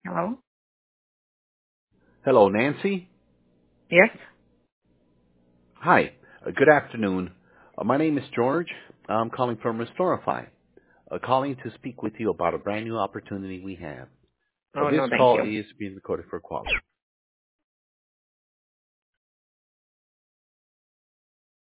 Hello? Hello, Nancy. Yes? Hi. Good afternoon. My name is George. I'm calling from Restorify. Calling to speak with you about a brand new opportunity we have. Oh, This no, thank call you. is being recorded for quality.